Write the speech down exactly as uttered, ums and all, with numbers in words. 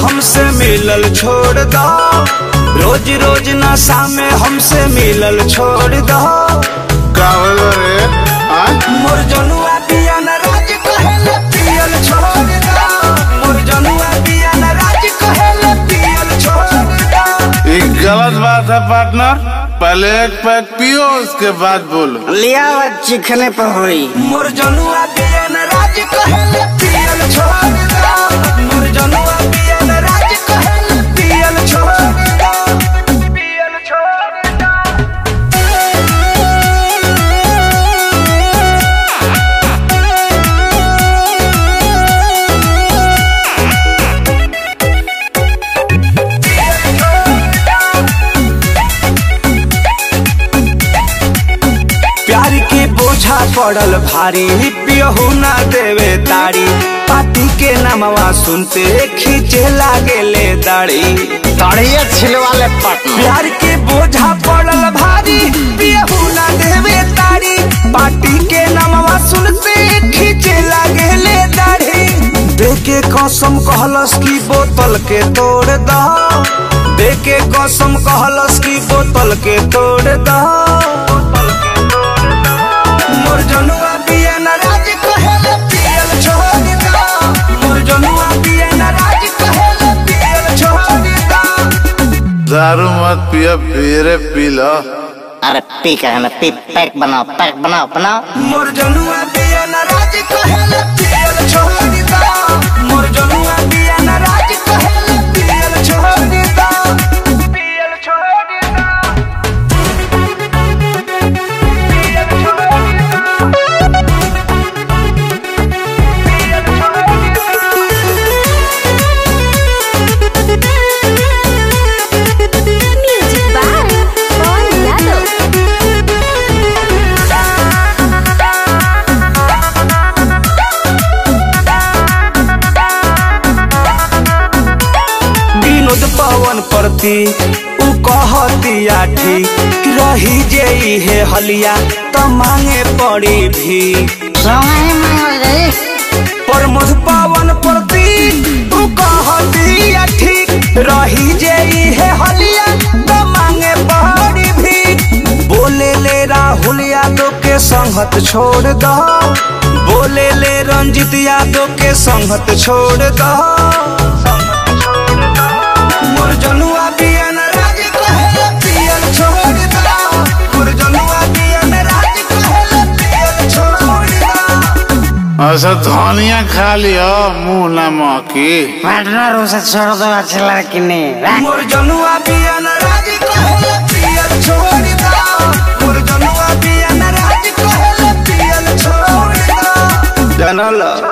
हमसे मिलल छोड़ दो, रोज रोज नशा में हमसे मिलल छोड़ दो। का होलो रे? मोर जनुआ पिया न राज कहेले पियल छोड़ दो, मोर जनुआ पिया न राज कहेले पियल छोड़ दो। ये गलत बात है पार्टनर, पहले एक पैक पियो उसके बाद बोलो। लिया चिखने पर हुई। मोर जनुआ पिया न राज कहेले पियल छोड़ दो, मोर जनुआ पिया न राज कहेले पियल छोड़ दो, पियल छोड़ दो। प्यार के बोझा पड़ल भारी, पियहू ना देवे ताड़ी, पार्टी के नामवा सुनते खींचे लागे ले दाढ़ी। दाढ़िया छिलवाले पार्टनर। प्यार के बोझा पड़ल भारी, पियहू ना देवे ताड़ी, पार्टी के नामवा सुनते खींचे लागे ले दाढ़ी। देके कसम कहलस की बोतल के तोड़ दो, देके कसम कहलस की बोतल के तोड़ दो। मोर जनुआ पिया न राज कहेले पियल छोड़ दो, मोर जनुआ पिया न राज कहेले पियल छोड़ दो। दारू मत पियो, फिर पी लो। अरे पी कहे ना, पी पैक बनाओ, पैक बनाओ बनाओ। मोर जनुआ पिया न राज कहेले पियल छोड़ दो, मोर जनुआ पिया न राज कहेले पियल छोड़ दो, पियल छोड़ दो, पियल छोड़ दो, पियल छोड़ दो। Music by Pawan Yadav. विनोद पवन प्रति उ कहतिया ठीक, रही जे है हलिया त मांगे पड़ी भी। प्रमोद पवन प्रति उ कहतिया ठीक, रही जे है हलिया त मांगे पड़ी भी। बोले ले राहुल यादव के संगत छोड़ दो, बोले ले रंजित यादव के संगत छोड़ दो। मोर जनुआ पिया न राज कहेले पियल छोड़ दो, मोर जनुआ पिया न राज कहेले पियल छोड़ दो। ऐसा धनिया खा लियो, मुंह न महकी। पार्टनर उसे छोड़ दो, अच्छी लड़की नहीं। मोर जनुआ पिया न राज कहेले पियल छोड़ दो, मोर जनुआ पिया न राज कहेले पियल छोड़ दो। जानला